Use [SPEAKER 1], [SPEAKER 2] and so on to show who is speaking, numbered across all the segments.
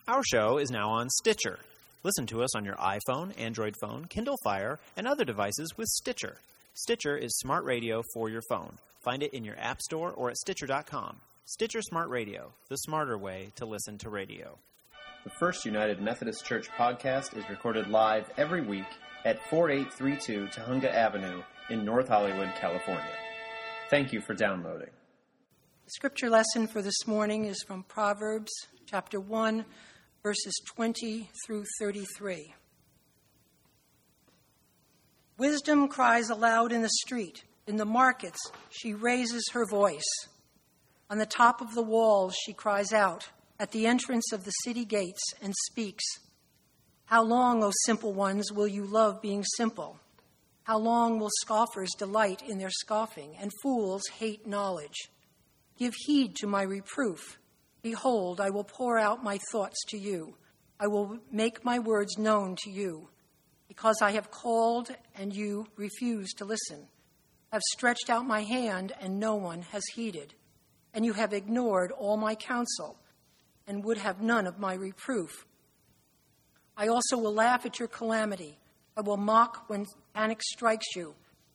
[SPEAKER 1] Our show is now on Stitcher. Listen to us on your iPhone, Android phone, Kindle Fire, and other devices with Stitcher. Stitcher is smart radio for your phone. Find it in your app store or at Stitcher.com. Stitcher Smart Radio, the smarter way to listen to radio.
[SPEAKER 2] The First United Methodist Church podcast is recorded live every week at 4832 Tujunga Avenue in North Hollywood, California. Thank you for downloading.
[SPEAKER 3] The scripture lesson for this morning is from Proverbs chapter 1, verses 20 through 33. Wisdom cries aloud in the street. In the markets, she raises her voice. On the top of the walls, she cries out. At the entrance of the city gates and speaks. How long, O simple ones, will you love being simple? How long will scoffers delight in their scoffing, and fools hate knowledge? Give heed to my reproof. Behold, I will pour out my thoughts to you. I will make my words known to you. Because I have called and you refuse to listen. I have stretched out my hand and no one has heeded. And you have ignored all my counsel and would have none of my reproof. I also will laugh at your calamity. I will mock when panic strikes you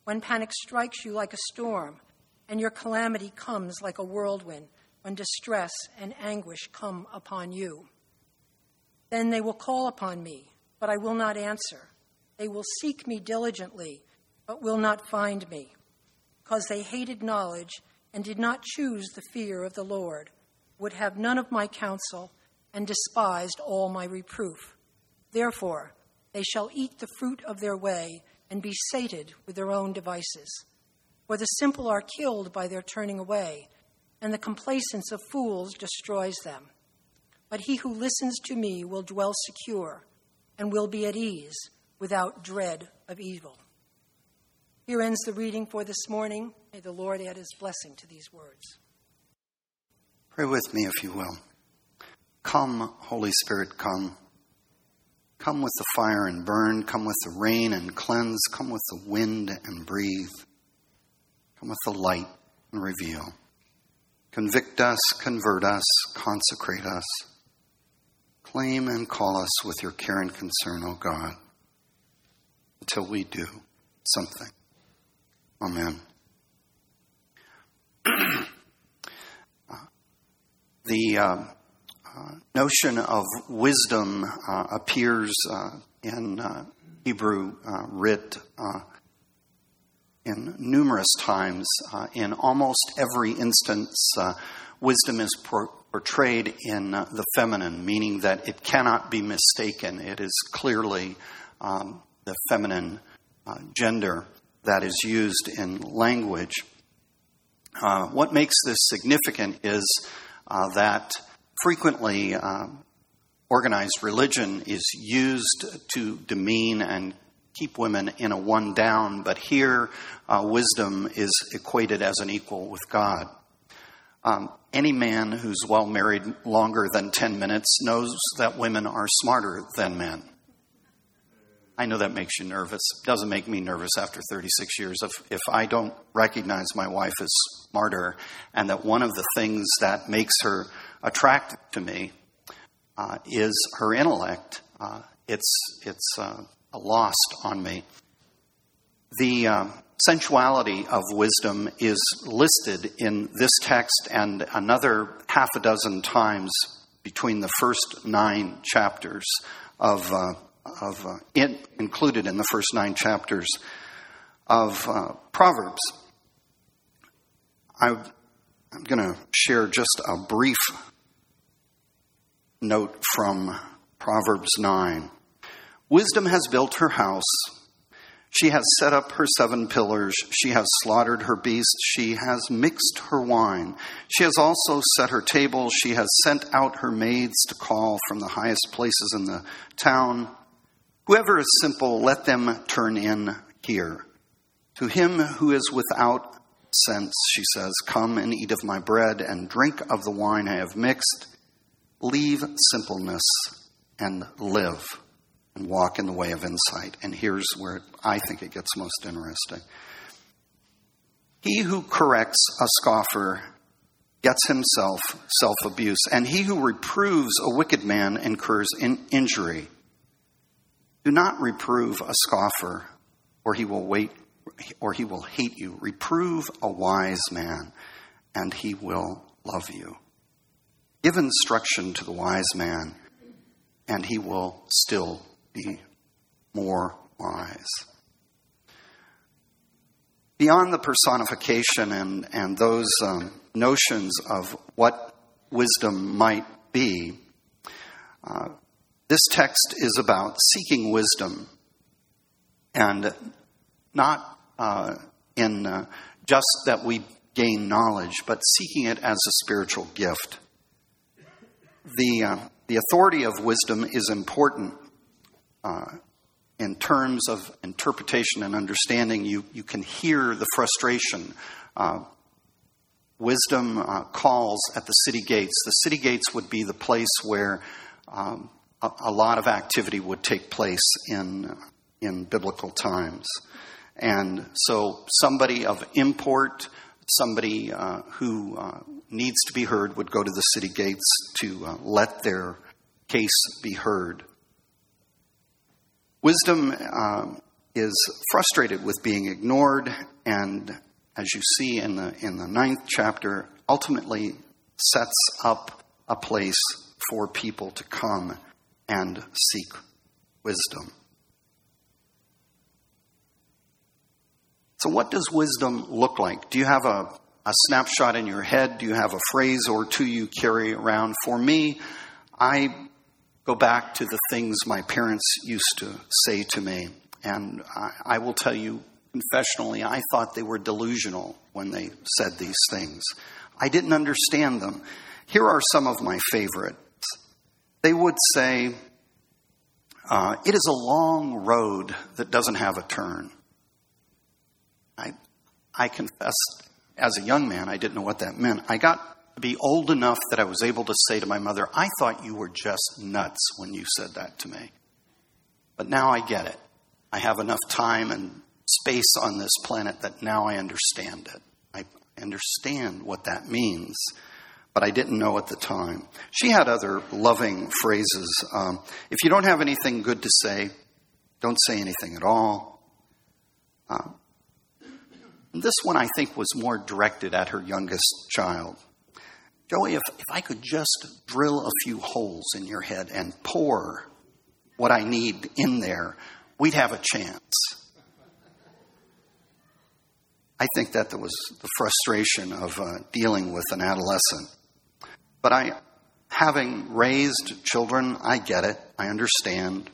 [SPEAKER 3] like a storm, and your calamity comes like a whirlwind, when distress and anguish come upon you. Then they will call upon me, but I will not answer. They will seek me diligently, but will not find me, because they hated knowledge and did not choose the fear of the Lord, would have none of my counsel, and despised all my reproof. Therefore, they shall eat the fruit of their way and be sated with their own devices. For the simple are killed by their turning away, and the complacence of fools destroys them. But he who listens to me will dwell secure and will be at ease without dread of evil. Here ends the reading for this morning. May the Lord add his blessing to these words.
[SPEAKER 4] Pray with me, if you will. Come, Holy Spirit, come. Come with the fire and burn. Come with the rain and cleanse. Come with the wind and breathe. Come with the light and reveal. Convict us, convert us, consecrate us. Claim and call us with your care and concern, O God, until we do something. Amen. The notion of wisdom appears in Hebrew writ in numerous times. In almost every instance, wisdom is portrayed in the feminine, meaning that it cannot be mistaken. It is clearly the feminine gender that is used in language. What makes this significant is that frequently organized religion is used to demean and keep women in a one down, but here wisdom is equated as an equal with God. Any man who's well married longer than 10 minutes knows that women are smarter than men. I know that makes you nervous. It doesn't make me nervous after 36 years. If I don't recognize my wife as smarter, and that one of the things that makes her attractive to me is her intellect, it's lost on me. The sensuality of wisdom is listed in this text and another half a dozen times between the first 9 chapters included in the first 9 chapters of Proverbs. I'm going to share just a brief note from Proverbs 9. Wisdom has built her house. She has set up her 7 pillars. She has slaughtered her beasts. She has mixed her wine. She has also set her table. She has sent out her maids to call from the highest places in the town. Whoever is simple, let them turn in here. To him who is without sense, she says, come and eat of my bread and drink of the wine I have mixed. Leave simpleness and live and walk in the way of insight. And here's where I think it gets most interesting. He who corrects a scoffer gets himself self-abuse. And he who reproves a wicked man incurs injury. Do not reprove a scoffer, or he will hate you. Reprove a wise man, and he will love you. Give instruction to the wise man, and he will still be more wise. Beyond the personification and those notions of what wisdom might be, this text is about seeking wisdom, and not in just that we gain knowledge, but seeking it as a spiritual gift. The authority of wisdom is important in terms of interpretation and understanding. You can hear the frustration. Wisdom calls at the city gates. The city gates would be the place where a lot of activity would take place in biblical times. And so somebody of import, somebody who needs to be heard, would go to the city gates to let their case be heard. Wisdom is frustrated with being ignored, and as you see in the 9th chapter, ultimately sets up a place for people to come and seek wisdom. So what does wisdom look like? Do you have a snapshot in your head? Do you have a phrase or two you carry around? For me, I go back to the things my parents used to say to me. And I will tell you confessionally, I thought they were delusional when they said these things. I didn't understand them. Here are some of my favorites. They would say, it is a long road that doesn't have a turn. I confess, as a young man, I didn't know what that meant. I got to be old enough that I was able to say to my mother, I thought you were just nuts when you said that to me. But now I get it. I have enough time and space on this planet that now I understand it. I understand what that means, but I didn't know at the time. She had other loving phrases. If you don't have anything good to say, don't say anything at all. This one, I think, was more directed at her youngest child. Joey, if I could just drill a few holes in your head and pour what I need in there, we'd have a chance. I think that was the frustration of dealing with an adolescent. But having raised children, I get it. I understand.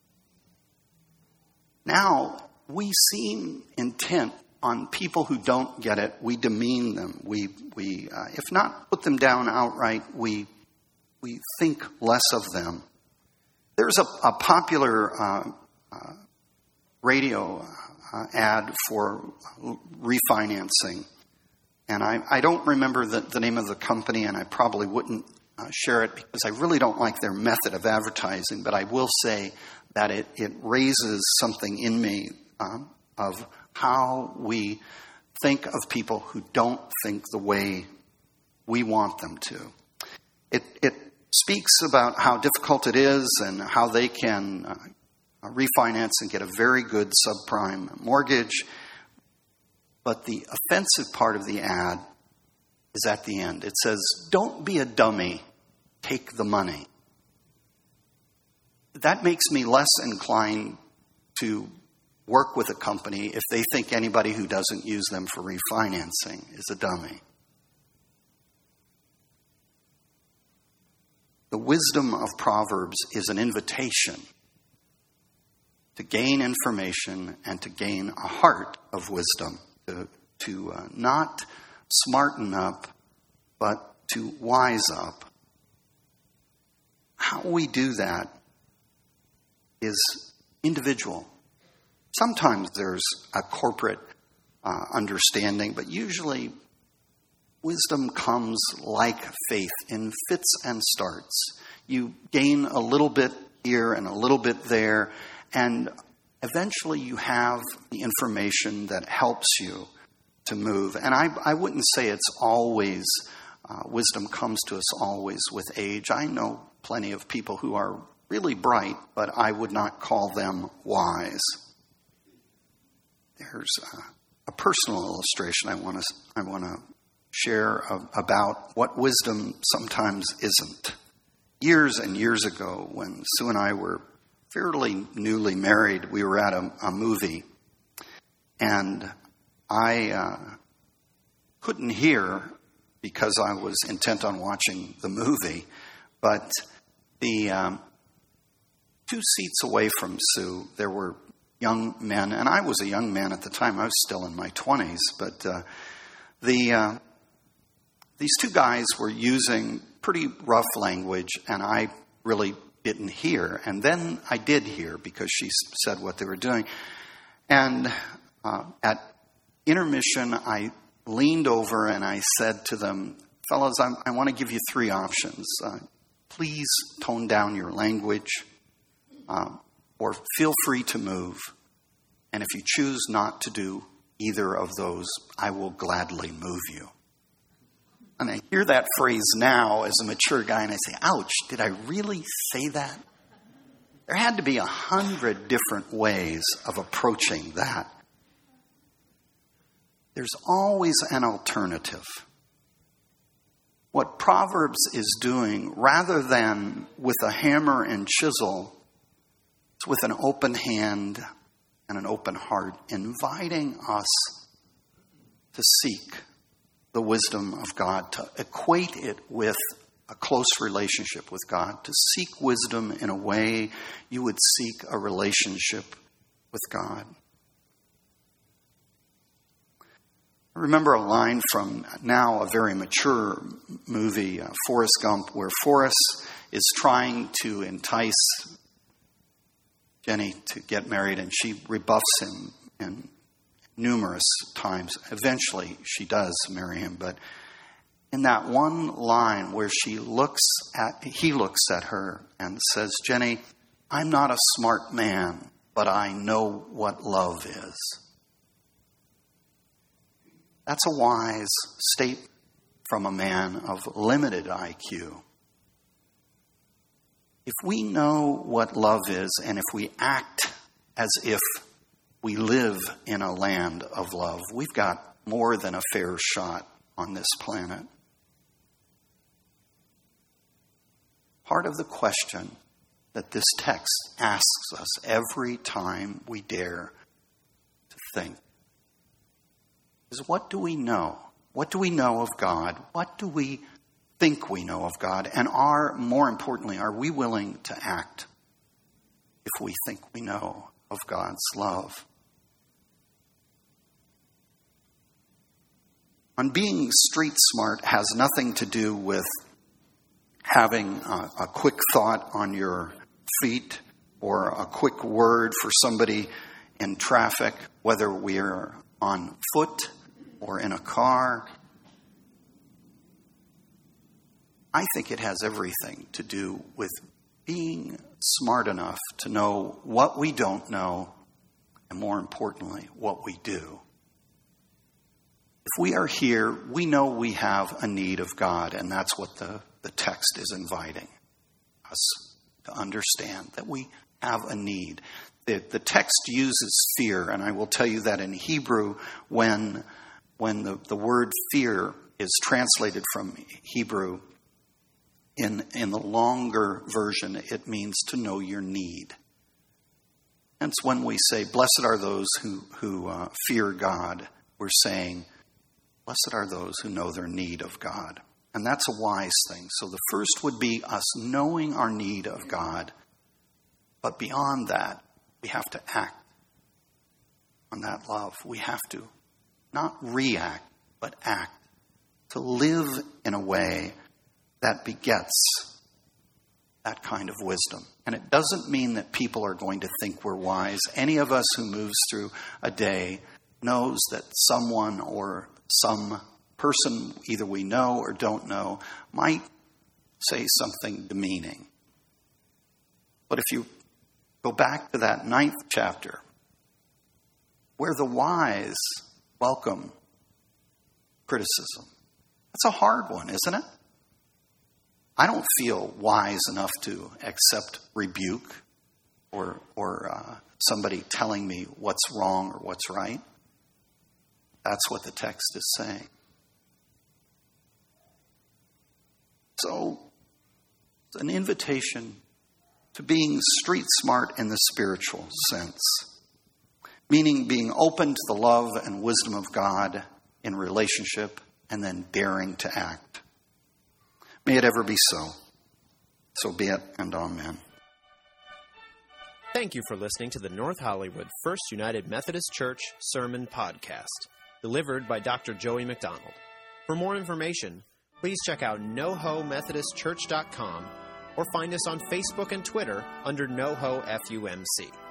[SPEAKER 4] Now, we seem intent on people who don't get it. We demean them. We if not put them down outright, we think less of them. There's a popular radio ad for refinancing, and I don't remember the name of the company, and I probably wouldn't share it because I really don't like their method of advertising, but I will say that it raises something in me of how we think of people who don't think the way we want them to. It speaks about how difficult it is and how they can refinance and get a very good subprime mortgage. But the offensive part of the ad is at the end. It says, don't be a dummy, take the money. That makes me less inclined to work with a company if they think anybody who doesn't use them for refinancing is a dummy. The wisdom of Proverbs is an invitation to gain information and to gain a heart of wisdom, to not smarten up, but to wise up. How we do that is individual. Sometimes there's a corporate understanding, but usually wisdom comes like faith in fits and starts. You gain a little bit here and a little bit there, and eventually you have the information that helps you to move. And I wouldn't say it's always Wisdom comes to us always with age. I know plenty of people who are really bright, but I would not call them wise. There's a personal illustration I want to share about what wisdom sometimes isn't. Years and years ago, when Sue and I were fairly newly married, we were at a movie, and I couldn't hear because I was intent on watching the movie, but the 2 seats away from Sue, there were young men, and I was a young man at the time. I was still in my 20s, but these 2 guys were using pretty rough language, and I really didn't hear. And then I did hear because she said what they were doing. And at intermission, I leaned over and I said to them, fellas, I want to give you 3 options. Please tone down your language, or feel free to move. And if you choose not to do either of those, I will gladly move you. And I hear that phrase now as a mature guy, and I say, ouch, did I really say that? There had to be 100 different ways of approaching that. There's always an alternative. What Proverbs is doing, rather than with a hammer and chisel, it's with an open hand and an open heart, inviting us to seek the wisdom of God, to equate it with a close relationship with God, to seek wisdom in a way you would seek a relationship with God. I remember a line from now a very mature movie, Forrest Gump, where Forrest is trying to entice Jenny to get married, and she rebuffs him in numerous times. Eventually, she does marry him, but in that one line where he looks at her and says, Jenny, I'm not a smart man, but I know what love is. That's a wise statement from a man of limited IQ. If we know what love is, and if we act as if we live in a land of love, we've got more than a fair shot on this planet. Part of the question that this text asks us every time we dare to think is, what do we know? What do we know of God? What do we think we know of God? And more importantly, are we willing to act if we think we know of God's love? And being street smart has nothing to do with having a quick thought on your feet or a quick word for somebody in traffic, whether we're on foot or in a car. I think it has everything to do with being smart enough to know what we don't know, and more importantly, what we do. If we are here, we know we have a need of God, and that's what the text is inviting us to understand, that we have a need. The text uses fear, and I will tell you that in Hebrew, when the word fear is translated from Hebrew, in the longer version, it means to know your need. Hence, when we say, blessed are those who fear God, we're saying, blessed are those who know their need of God. And that's a wise thing. So the first would be us knowing our need of God. But beyond that, we have to act on that love. We have to not react, but act. To live in a way that begets that kind of wisdom. And it doesn't mean that people are going to think we're wise. Any of us who moves through a day knows that someone or some person, either we know or don't know, might say something demeaning. But if you go back to that 9th chapter, where the wise welcome criticism, That's a hard one, isn't it? I don't feel wise enough to accept rebuke or somebody telling me what's wrong or what's right. That's what the text is saying. So, it's an invitation to being street smart in the spiritual sense, meaning being open to the love and wisdom of God in relationship and then daring to act. May it ever be so. So be it, and amen.
[SPEAKER 1] Thank you for listening to the North Hollywood First United Methodist Church Sermon Podcast, delivered by Dr. Joey McDonald. For more information, please check out nohomethodistchurch.com or find us on Facebook and Twitter under NoHo FUMC.